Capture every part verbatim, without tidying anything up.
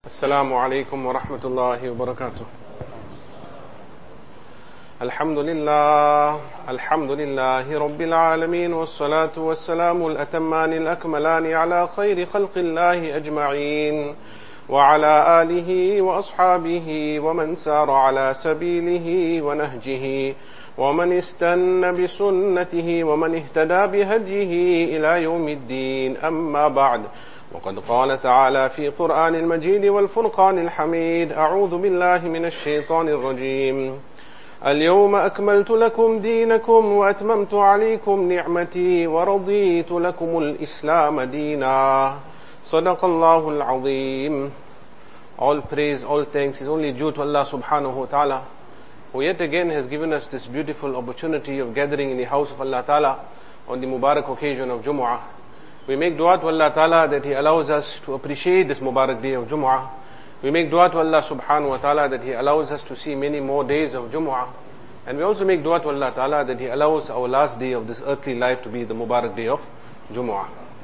السلام عليكم ورحمة الله وبركاته. الحمد لله الحمد لله رب العالمين، والصلاة والسلام الأتمان الأكملان على خير خلق الله أجمعين، وعلى آله وأصحابه ومن سار على سبيله ونهجه ومن استنى بسنته ومن اهتدى بهديه إلى يوم الدين. أما بعد، وقد قال تعالى في قرآن المجيد والفرقان الحميد: أعوذ بالله من الشيطان الرجيم. اليوم أكملت لكم دينكم وأتممت عليكم نعمتي ورضيت لكم الإسلام دينا. صدق الله العظيم. All praise, all thanks is only due to Allah subhanahu wa ta'ala, who yet again has given us this beautiful opportunity of gathering in the house of Allah ta'ala on the Mubarak occasion of Jumu'ah. We make dua to Allah ta'ala that He allows us to appreciate this Mubarak day of Jumu'ah. We make dua to Allah subhanahu wa ta'ala that He allows us to see many more days of Jumu'ah. And we also make dua to Allah ta'ala that He allows our last day of this earthly life to be the Mubarak day of Jumu'ah.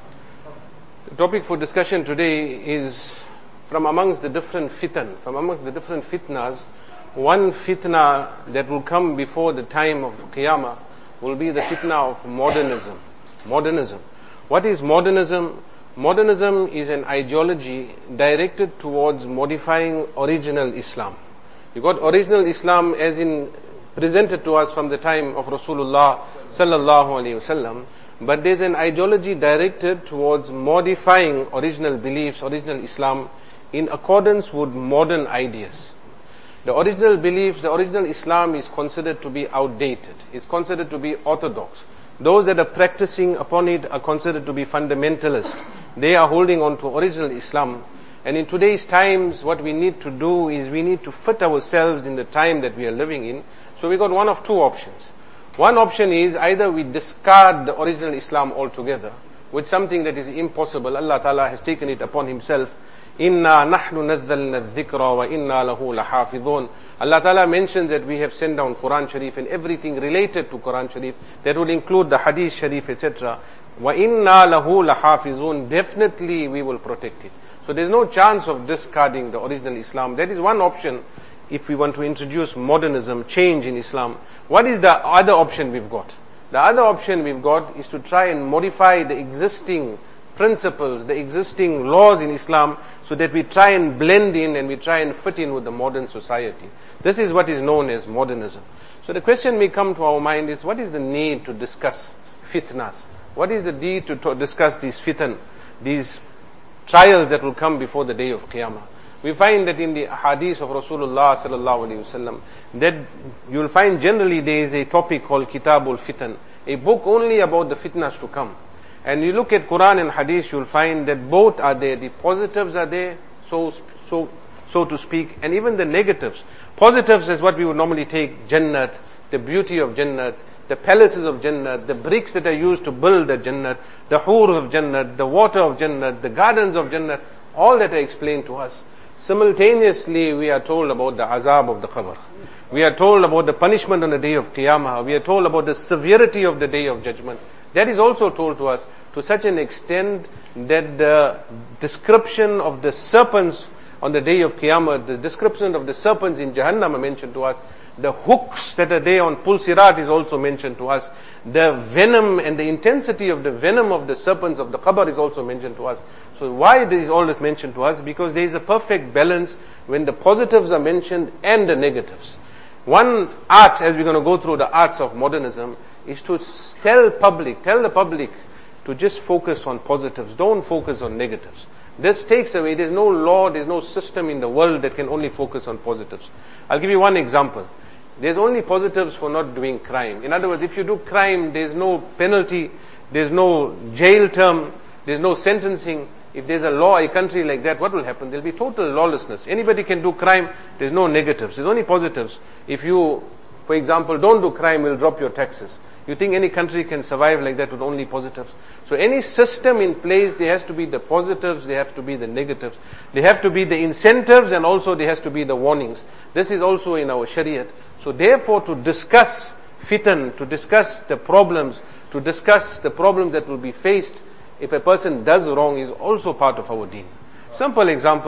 The topic for discussion today is from amongst the different fitan, from amongst the different fitnas. One fitna that will come before the time of Qiyamah will be the fitna of modernism. Modernism. What is modernism? Modernism is an ideology directed towards modifying original Islam. You got original Islam as in presented to us from the time of Rasulullah sallallahu alaihi wasallam, but there's an ideology directed towards modifying original beliefs, original Islam in accordance with modern ideas. The original beliefs, the original Islam is considered to be outdated. It's considered to be orthodox. Those that are practicing upon it are considered to be fundamentalist. They are holding on to original Islam. And in today's times, what we need to do is we need to fit ourselves in the time that we are living in. So we got one of two options. One option is either we discard the original Islam altogether with something that is impossible. Allah Ta'ala has taken it upon Himself. Inna nahnu nazzalna dhikra wa inna lahu lahafidhun. Allah Ta'ala mentions that we have sent down Quran Sharif and everything related to Quran Sharif. That would include the Hadith Sharif, et cetera. Wa inna lahu lahafizun. Definitely we will protect it. So there's no chance of discarding the original Islam. That is one option if we want to introduce modernism, change in Islam. What is the other option we've got? The other option we've got is to try and modify the existing principles, the existing laws in Islam, so that we try and blend in and we try and fit in with the modern society. This is what is known as modernism. So the question may come to our mind is, what is the need to discuss fitnas? What is the need to, to discuss these fitan, these trials that will come before the day of Qiyamah? We find that in the hadith of Rasulullah sallallahu alaihi wasallam, that you will find generally there is a topic called Kitabul Fitan, a book only about the fitnas to come. And you look at Quran and Hadith, you'll find that both are there. The positives are there, so so so to speak, and even the negatives. Positives is what we would normally take: Jannat, the beauty of Jannat, the palaces of Jannat, the bricks that are used to build the Jannat, the hur of Jannat, the water of Jannat, the gardens of Jannat, all that are explained to us. Simultaneously, we are told about the azab of the qabr. We are told about the punishment on the day of Qiyamah. We are told about the severity of the day of judgment. That is also told to us to such an extent that the description of the serpents on the day of Qiyamah, the description of the serpents in Jahannam are mentioned to us. The hooks that are there on Pul Sirat is also mentioned to us. The venom and the intensity of the venom of the serpents of the qabr is also mentioned to us. So why is all this mentioned to us? Because there is a perfect balance when the positives are mentioned and the negatives. One art, as we're going to go through the arts of modernism, is to tell public, tell the public to just focus on positives. Don't focus on negatives. This takes away, there's no law, there's no system in the world that can only focus on positives. I'll give you one example. There's only positives for not doing crime. In other words, if you do crime, there's no penalty, there's no jail term, there's no sentencing. If there's a law, a country like that, what will happen? There'll be total lawlessness. Anybody can do crime, there's no negatives, there's only positives. If you, for example, don't do crime, you'll drop your taxes. You think any country can survive like that with only positives? So any system in place, there has to be the positives, there have to be the negatives. There have to be the incentives, and also there has to be the warnings. This is also in our Shariat. So therefore, to discuss fitan, to discuss the problems, to discuss the problems that will be faced if a person does wrong is also part of our deen. Simple example,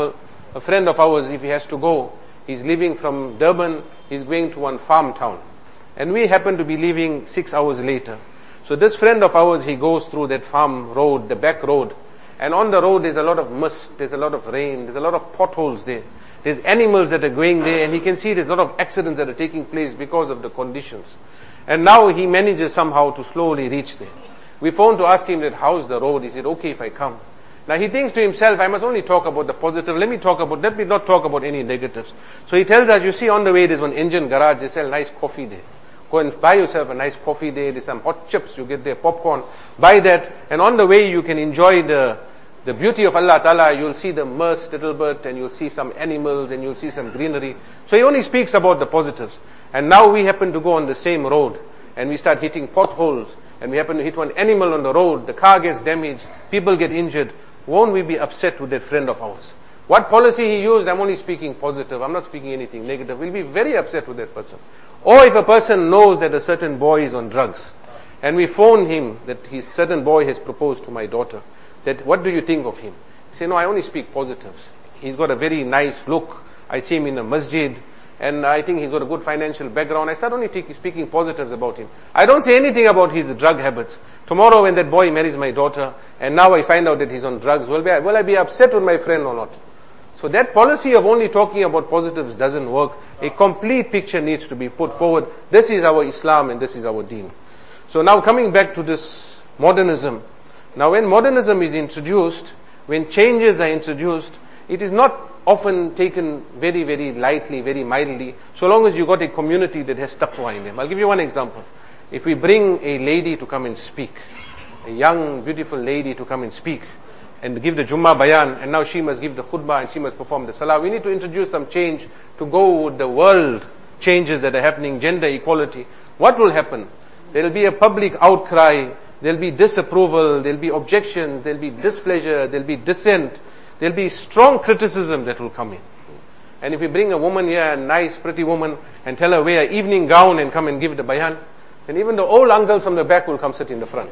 A friend of ours, if he has to go, he's leaving from Durban, he's going to one farm town. And we happen to be leaving six hours later. So this friend of ours, he goes through that farm road, the back road. And on the road there's a lot of mist, there's a lot of rain, there's a lot of potholes there. There's animals that are going there, and he can see there's a lot of accidents that are taking place because of the conditions. And now he manages somehow to slowly reach there. We phoned to ask him that, how's the road? Is it okay if I come? Now he thinks to himself, I must only talk about the positive. Let me talk about, let me not talk about any negatives. So he tells us, you see on the way there's one engine garage, they sell nice coffee there. Go and buy yourself a nice coffee there, there's some hot chips, you get there, popcorn, buy that, and on the way you can enjoy the The beauty of Allah Ta'ala. You'll see the mist little bit, and you'll see some animals, and you'll see some greenery. So he only speaks about the positives. And now we happen to go on the same road, and we start hitting potholes, and we happen to hit one animal on the road, the car gets damaged, people get injured. Won't we be upset with that friend of ours? What policy he used, I'm only speaking positive, I'm not speaking anything negative. We'll be very upset with that person. Or if a person knows that a certain boy is on drugs, and we phone him that his certain boy has proposed to my daughter, that what do you think of him? He say, no, I only speak positives. He's got a very nice look. I see him in a masjid, and I think he's got a good financial background. I start only speaking positives about him. I don't say anything about his drug habits. Tomorrow when that boy marries my daughter, and now I find out that he's on drugs, will, be, will I be upset with my friend or not? So that policy of only talking about positives doesn't work. A complete picture needs to be put forward. This is our Islam and this is our deen. So now coming back to this modernism. Now when modernism is introduced, when changes are introduced, it is not often taken very, very lightly, very mildly, so long as you got a community that has taqwa in them. I'll give you one example. If we bring a lady to come and speak, a young, beautiful lady to come and speak, and give the Jummah bayan, and now she must give the khutbah and she must perform the salah, we need to introduce some change to go with the world changes that are happening, gender equality. What will happen? There will be a public outcry, there will be disapproval, there will be objections, there will be displeasure, there will be dissent, there will be strong criticism that will come in. And if we bring a woman here, a nice pretty woman, and tell her wear an evening gown and come and give the bayan, then even the old uncles from the back will come sit in the front.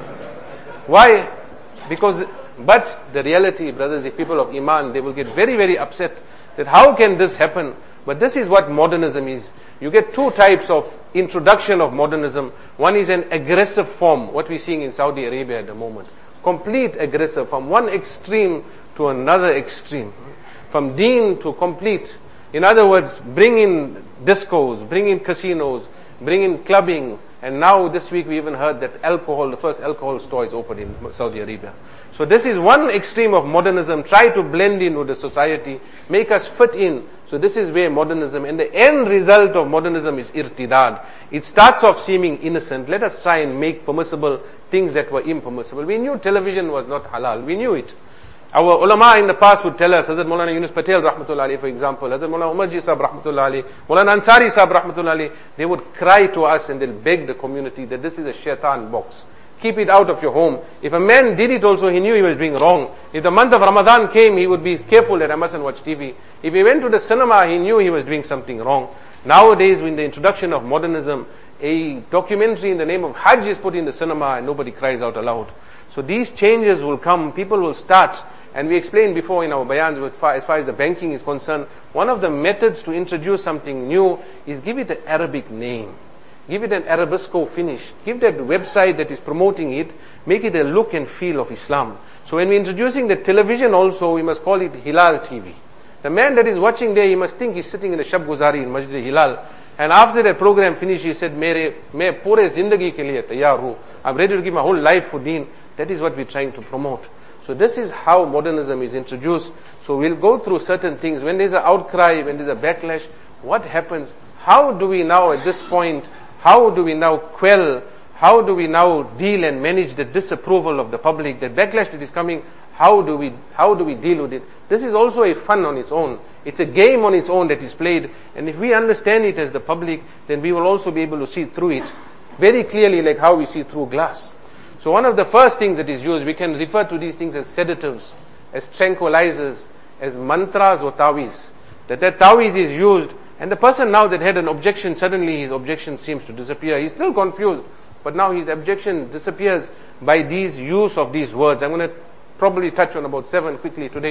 Why? Because, but the reality, brothers, if people of Iman, they will get very, very upset that how can this happen? But this is what modernism is. You get two types of introduction of modernism. One is an aggressive form, what we're seeing in Saudi Arabia at the moment. Complete aggressive, from one extreme to another extreme. From deen to complete. In other words, bring in discos, bring in casinos, bring in clubbing. And now this week we even heard that alcohol, the first alcohol store is opened in Saudi Arabia. So this is one extreme of modernism. Try to blend in with the society, make us fit in. So this is where modernism, and the end result of modernism is irtidad. It starts off seeming innocent. Let us try and make permissible things that were impermissible. We knew television was not halal. We knew it. Our ulama in the past would tell us, Hazrat Maulana Yunus Patel rahmatullah alayhi, for example, Hazrat Maulana Umarji Sahib rahmatullah alayhi, Maulana Ansari Sahib rahmatullah alayhi, they would cry to us and they'll beg the community that this is a shaitan box. Keep it out of your home. If a man did it also, he knew he was doing wrong. If the month of Ramadan came, he would be careful that I mustn't watch T V. If he went to the cinema, he knew he was doing something wrong. Nowadays, with the introduction of modernism, a documentary in the name of Hajj is put in the cinema and nobody cries out aloud. So these changes will come, people will start, and we explained before in our bayans with far, as far as the banking is concerned, one of the methods to introduce something new is give it an Arabic name. Give it an Arabesco finish. Give that website that is promoting it, make it a look and feel of Islam. So when we're introducing the television also, we must call it Hilal T V. The man that is watching there, he must think he's sitting in the Shab Guzari in Masjid Hilal. And after that program finished, he said, Mere, main pure zindagi ke liye taiyar hu. I'm ready to give my whole life for deen. That is what we're trying to promote. So this is how modernism is introduced. So we'll go through certain things. When there's an outcry, when there's a backlash, what happens? How do we now at this point, how do we now quell, how do we now deal and manage the disapproval of the public, the backlash that is coming? How do we, how do we deal with it? This is also a fun on its own. It's a game on its own that is played. And if we understand it as the public, then we will also be able to see through it very clearly, like how we see through glass. So one of the first things that is used, we can refer to these things as sedatives, as tranquilizers, as mantras or tawiz. That that tawiz is used, and the person now that had an objection, suddenly his objection seems to disappear. He's still confused, but now his objection disappears by these use of these words. I'm going to probably touch on about seven quickly today.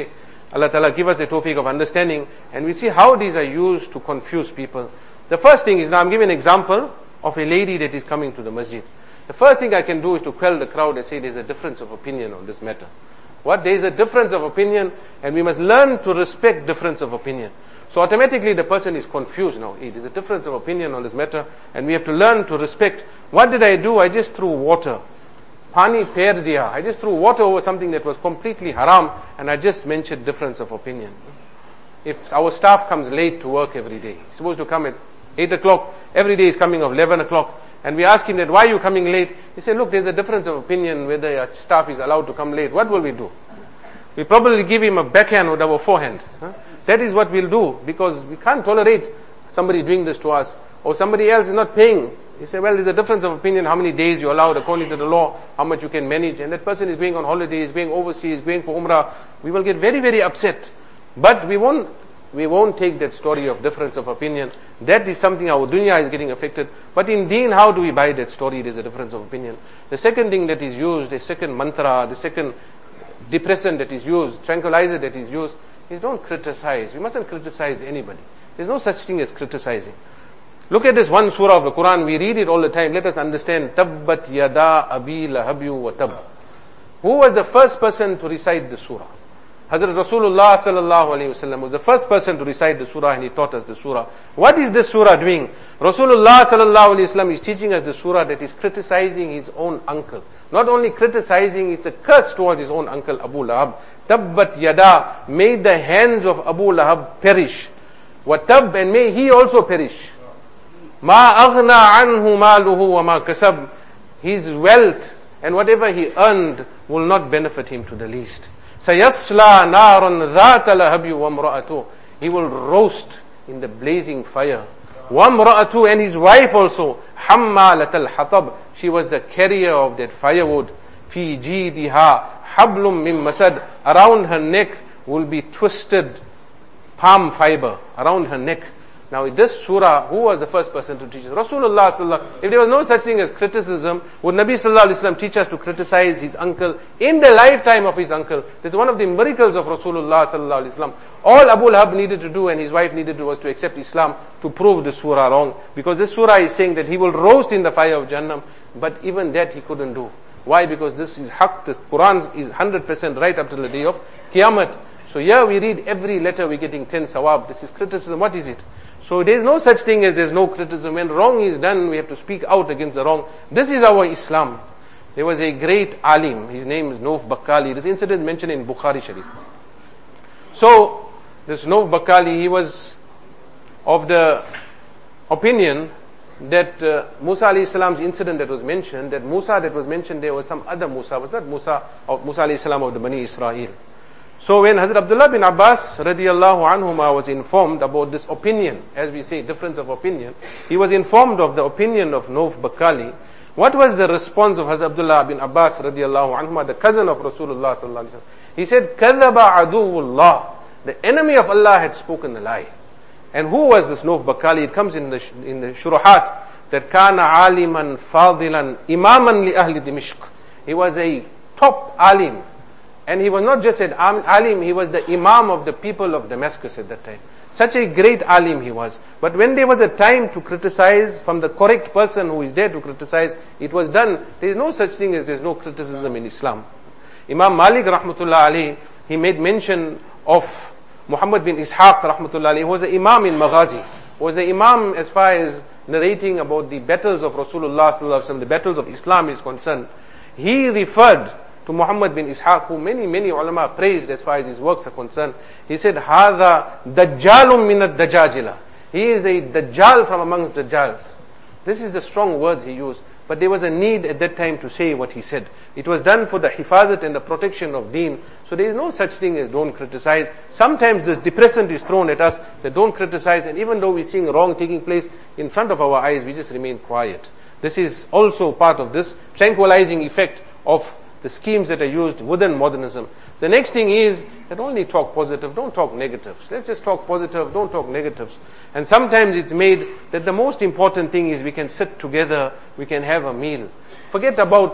Allah Ta'ala give us the tawfiq of understanding, and we see how these are used to confuse people. The first thing is, now I'm giving an example of a lady that is coming to the masjid. The first thing I can do is to quell the crowd and say there's a difference of opinion on this matter. What? There is a difference of opinion, and we must learn to respect difference of opinion. So automatically the person is confused now. Hey, there's a difference of opinion on this matter, and we have to learn to respect. What did I do? I just threw water. Pani per diya. I just threw water over something that was completely haram, and I just mentioned difference of opinion. If our staff comes late to work every day, he's supposed to come at eight o'clock, every day he's coming at eleven o'clock, and we ask him that, why are you coming late? He said, look, there's a difference of opinion whether your staff is allowed to come late. What will we do? We probably give him a backhand with our forehand. Huh? That is what we'll do, because we can't tolerate somebody doing this to us, or somebody else is not paying. He said, well, there's a difference of opinion how many days you're allowed according to the law, how much you can manage, and that person is going on holiday, is going overseas, going for umrah. We will get very, very upset. But we won't We won't take that story of difference of opinion. That is something our dunya is getting affected. But in deen, how do we buy that story? There's a difference of opinion. The second thing that is used, the second mantra, the second depressant that is used, tranquilizer that is used, is don't criticize. We mustn't criticize anybody. There's no such thing as criticizing. Look at this one surah of the Quran. We read it all the time. Let us understand. Tabbat yada abi lahabyu wa tab. Who was the first person to recite the surah? Hazrat Rasulullah sallallahu alayhi wasallam was the first person to recite the surah, and he taught us the surah. What is this surah doing? Rasulullah sallallahu alayhi wasallam is teaching us the surah that is criticizing his own uncle. Not only criticizing, it's a curse towards his own uncle Abu Lahab. Tabbat yada, may the hands of Abu Lahab perish. Wa tab, and may he also perish. Ma aghna anhu maluhu wa ma kasab. His wealth and whatever he earned will not benefit him to the least. Sayasla naran dhata lahabi wa imra'atu. He will roast in the blazing fire. Wa imra'atu, and his wife also. Hammalat al-hatab. She was the carrier of that firewood. Fi jidiha hablum min masad. Around her neck will be twisted palm fiber. Around her neck. Now in this surah, who was the first person to teach us? Rasulullah sallallahu alaihi wasallam. If there was no such thing as criticism, would Nabi sallallahu alaihi wasallam teach us to criticize his uncle in the lifetime of his uncle? That's one of the miracles of Rasulullah sallallahu alaihi wasallam. All Abu Lahab needed to do and his wife needed to do was to accept Islam to prove the surah wrong. Because this surah is saying that he will roast in the fire of Jahannam, but even that he couldn't do. Why? Because this is haqq, the Quran is one hundred percent right up to the day of Qiyamah. So here we read every letter we're getting ten sawab. This is criticism. What is it? So there is no such thing as there is no criticism. When wrong is done, we have to speak out against the wrong. This is our Islam. There was a great alim. His name is Nauf Bakali. This incident is mentioned in Bukhari Sharif. So this Nauf Bakali, he was of the opinion that uh, Musa alayhi salam's incident that was mentioned, that Musa that was mentioned there was some other Musa, was not Musa of Musa alayhi salam of the Bani Israel. So when Hazrat Abdullah bin Abbas radiyallahu anhuma was informed about this opinion, as we say, difference of opinion, he was informed of the opinion of Nauf Bakali. What was the response of Hazrat Abdullah bin Abbas radiyallahu anhuma, the cousin of Rasulullah sallallahu alaihi wasallam? He said, "Kadhaba aduwullah." The enemy of Allah had spoken a lie. And who was this Nauf Bakali? It comes in the in the Shuruhat that kana aliman fadilan imaman li ahli Dimishq. He was a top alim. And he was not just an alim, he was the imam of the people of Damascus at that time. Such a great alim he was. But when there was a time to criticize from the correct person who is there to criticize, it was done. There is no such thing as there is no criticism in Islam. Imam Malik rahmatullah alayhi, he made mention of Muhammad bin Ishaq rahmatullah alayhi, who was an imam in Maghazi. Who was an imam as far as narrating about the battles of Rasulullah sallallahu alaihi wasallam, the battles of Islam is concerned. He referred to Muhammad bin Ishaq, who many, many ulama praised as far as his works are concerned. He said, Hada Dajjalum minad Dajjajila. He is a Dajjal from amongst Dajjals. This is the strong words he used. But there was a need at that time to say what he said. It was done for the hifazat and the protection of deen. So there is no such thing as don't criticize. Sometimes this depressant is thrown at us that don't criticize, and even though we're seeing wrong taking place in front of our eyes, we just remain quiet. This is also part of this tranquilizing effect of the schemes that are used within modernism. The next thing is that only talk positive, don't talk negatives. Let's just talk positive, don't talk negatives. And sometimes it's made that the most important thing is we can sit together, we can have a meal. Forget about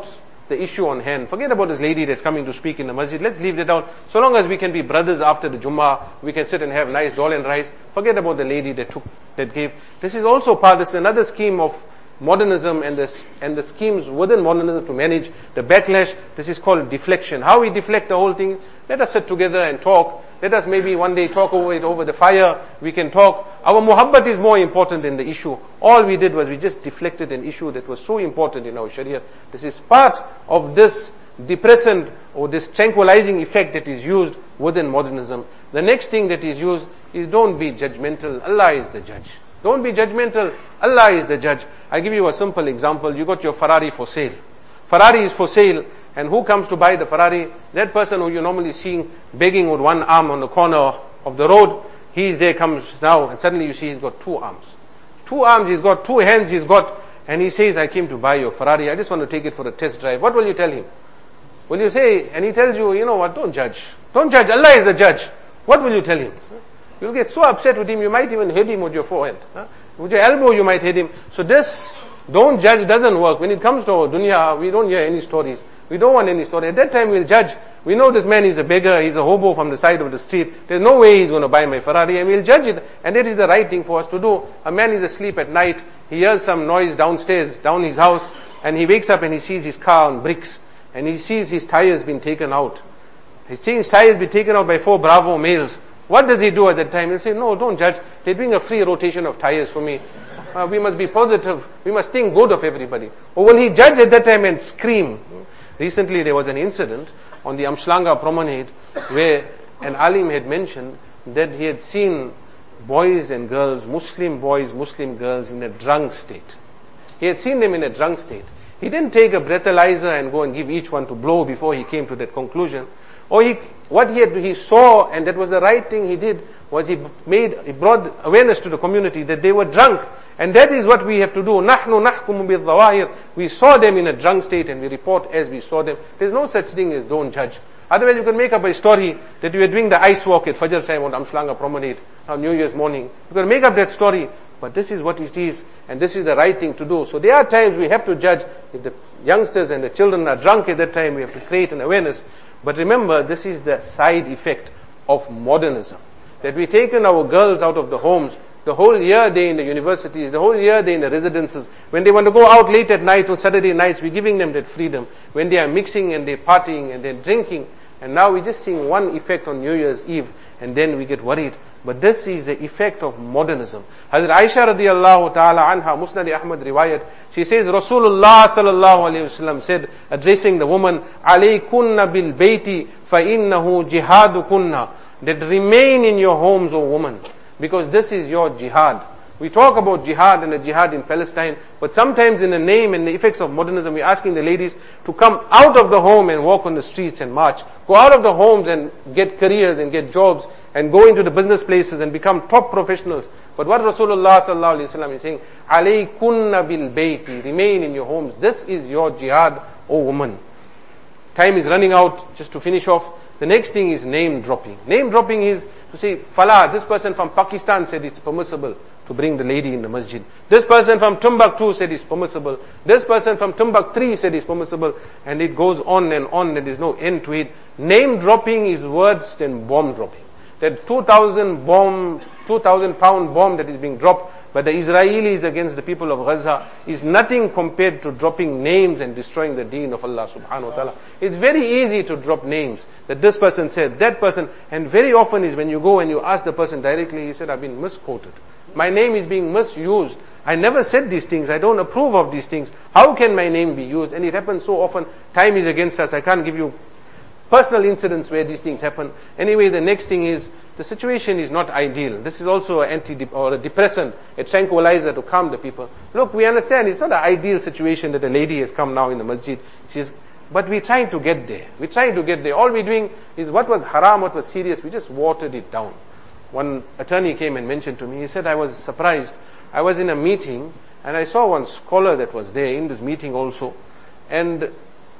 the issue on hand. Forget about this lady that's coming to speak in the masjid. Let's leave that out. So long as we can be brothers after the Jummah, we can sit and have nice dal and rice. Forget about the lady that took, that gave. This is also part, this is another scheme of modernism and the, and the schemes within modernism to manage the backlash. This is called deflection. How we deflect the whole thing? Let us sit together and talk. Let us maybe one day talk over it over the fire. We can talk. Our muhabbat is more important than the issue. All we did was we just deflected an issue that was so important in our Sharia. This is part of this depressant or this tranquilizing effect that is used within modernism. The next thing that is used is don't be judgmental. Allah is the judge. Don't be judgmental. Allah is the judge. I'll give you a simple example. You got your Ferrari for sale. Ferrari is for sale. And who comes to buy the Ferrari? That person who you normally seeing begging with one arm on the corner of the road. He is there, comes now, and suddenly you see he's got two arms. Two arms, he's got two hands, he's got, and he says, I came to buy your Ferrari. I just want to take it for a test drive. What will you tell him? Will you say, and he tells you, you know what, don't judge. Don't judge. Allah is the judge. What will you tell him? You'll get so upset with him, you might even hit him with your forehead. Huh? With your elbow, you might hit him. So this, don't judge, doesn't work. When it comes to our dunya, we don't hear any stories. We don't want any story. At that time, we'll judge. We know this man is a beggar, he's a hobo from the side of the street. There's no way he's going to buy my Ferrari, and we'll judge it. And that is the right thing for us to do. A man is asleep at night, he hears some noise downstairs, down his house, and he wakes up and he sees his car on bricks, and he sees his tires been taken out. His tires been taken out by four Bravo males. What does he do at that time? He'll say, no, don't judge. They're doing a free rotation of tires for me. Uh, we must be positive. We must think good of everybody. Or will he judge at that time and scream? Recently there was an incident on the Amshlanga promenade where an alim had mentioned that he had seen boys and girls, Muslim boys, Muslim girls in a drunk state. He had seen them in a drunk state. He didn't take a breathalyzer and go and give each one to blow before he came to that conclusion. Or he, what he had, he saw, and that was the right thing he did, was he made, he brought awareness to the community that they were drunk. And that is what we have to do. نَحْنُ نَحْكُمُ بِالظَّوَاهِرِ. We saw them in a drunk state and we report as we saw them. There's no such thing as don't judge. Otherwise you can make up a story that you were doing the ice walk at Fajr time on Amshlanga promenade on New Year's morning. You can make up that story. But this is what it is, and this is the right thing to do. So there are times we have to judge. If the youngsters and the children are drunk at that time, we have to create an awareness. But remember, this is the side effect of modernism. That we've taken our girls out of the homes. The whole year they're in the universities, the whole year they're in the residences. When they want to go out late at night on Saturday nights, we're giving them that freedom. When they are mixing and they're partying and they're drinking. And now we're just seeing one effect on New Year's Eve, and then we get worried. But this is the effect of modernism. Hazrat Aisha radiallahu ta'ala anha, Musnad Ahmad riwayat, she says, Rasulullah sallallahu alayhi wasallam said, addressing the woman, alaykunna bil bayti fa innahu jihadukunna. That remain in your homes, O woman, because this is your jihad. We talk about jihad and the jihad in Palestine, but sometimes in the name and the effects of modernism, we're asking the ladies to come out of the home and walk on the streets and march. Go out of the homes and get careers and get jobs and go into the business places and become top professionals. But what Rasulullah sallallahu alaihi wasallam is saying, alaykunna bil bayti, remain in your homes. This is your jihad, O woman. Time is running out. Just to finish off, the next thing is name dropping. Name dropping is to say, Fala, this person from Pakistan said it's permissible to bring the lady in the masjid. This person from Timbuktu said it's permissible. This person from Timbuktu said it's permissible. And it goes on and on, and there's no end to it. Name dropping is worse than bomb dropping. That two thousand bomb, two thousand pound bomb that is being dropped by the Israelis against the people of Gaza is nothing compared to dropping names and destroying the deen of Allah subhanahu wa ta'ala. It's very easy to drop names. That this person said, that person, and very often is when you go and you ask the person directly, he said, I've been misquoted. My name is being misused. I never said these things. I don't approve of these things. How can my name be used? And it happens so often. Time is against us. I can't give you personal incidents where these things happen. Anyway, the next thing is, the situation is not ideal. This is also an anti or a depressant, a tranquilizer to calm the people. Look, we understand it's not an ideal situation that a lady has come now in the masjid. She's, but we're trying to get there. We're trying to get there. All we're doing is what was haram, what was serious, we just watered it down. One attorney came and mentioned to me, he said, I was surprised. I was in a meeting and I saw one scholar that was there in this meeting also. And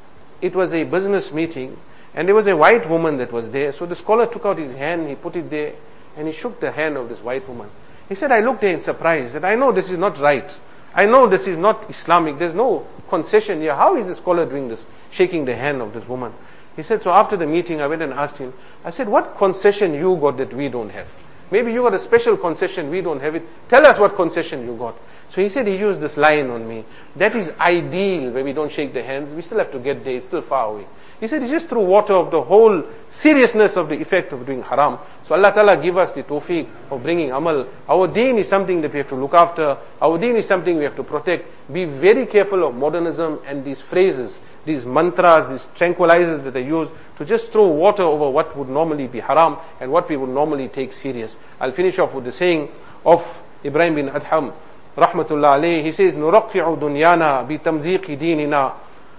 it was a business meeting. And there was a white woman that was there. So the scholar took out his hand, he put it there, and he shook the hand of this white woman. He said, I looked at him surprised, that I know this is not right. I know this is not Islamic. There's no concession here. How is the scholar doing this? Shaking the hand of this woman. He said, so after the meeting, I went and asked him, I said, what concession you got that we don't have? Maybe you got a special concession, we don't have it. Tell us what concession you got. So he said he used this line on me. That is ideal where we don't shake the hands. We still have to get there. It's still far away. He said he just threw water of the whole seriousness of the effect of doing haram. So Allah Ta'ala give us the tawfiq of bringing amal. Our deen is something that we have to look after. Our deen is something we have to protect. Be very careful of modernism and these phrases, these mantras, these tranquilizers that they use to just throw water over what would normally be haram and what we would normally take serious. I'll finish off with the saying of Ibrahim bin Adham, rahmatullah alayhi. He says, نُرَقِّعُ دُنْيَانَا بِتَمْزِيقِ دِينِنَا,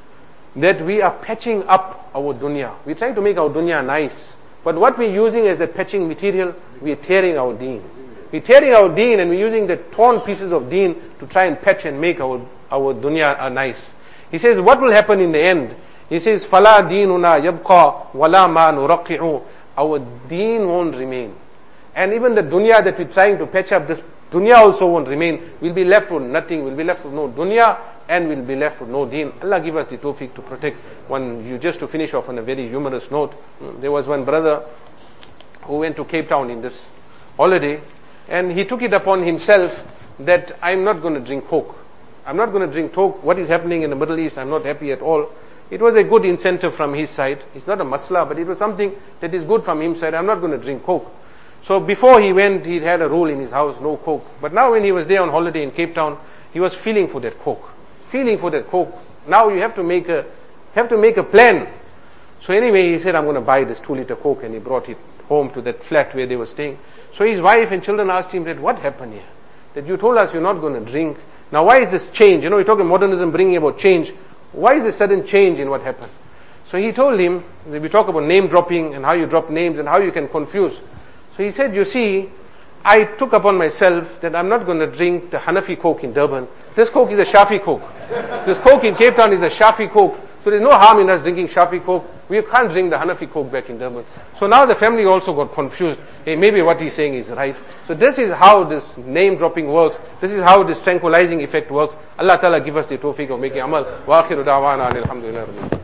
that we are patching up our dunya. We're trying to make our dunya nice. But what we're using as that patching material, we're tearing our deen. We're tearing our deen and we're using the torn pieces of deen to try and patch and make our, our dunya uh, nice. He says, what will happen in the end? He says, فَلَا دِينُنَا يَبْقَى وَلَا مَا نُرَقِّعُ. Our deen won't remain. And even the dunya that we're trying to patch up, this dunya also won't remain. We'll be left with nothing. We'll be left with no dunya and we'll be left with no deen. Allah give us the tawfiq to protect. One, you just to finish off on a very humorous note, there was one brother who went to Cape Town in this holiday and he took it upon himself that I'm not going to drink Coke. I'm not going to drink Coke. What is happening in the Middle East, I'm not happy at all. It was a good incentive from his side. It's not a masla, but it was something that is good from his side. I'm not going to drink Coke. So before he went, he had a rule in his house, no Coke. But now when he was there on holiday in Cape Town, he was feeling for that Coke. Feeling for that Coke. Now you have to make a, have to make a plan. So anyway, he said, I'm going to buy this two liter Coke, and he brought it home to that flat where they were staying. So his wife and children asked him that, what happened here? That you told us you're not going to drink. Now why is this change? You know, we're talking modernism bringing about change. Why is this sudden change in what happened? So he told him, we talk about name dropping and how you drop names and how you can confuse. So he said, you see, I took upon myself that I'm not going to drink the Hanafi Coke in Durban. This Coke is a Shafi Coke. This Coke in Cape Town is a Shafi Coke. So there's no harm in us drinking Shafi Coke. We can't drink the Hanafi Coke back in Durban. So now the family also got confused. Hey, maybe what he's saying is right. So this is how this name dropping works. This is how this tranquilizing effect works. Allah Ta'ala give us the tawfiq of making amal. Wa akhiru da'wana alhamdulillah.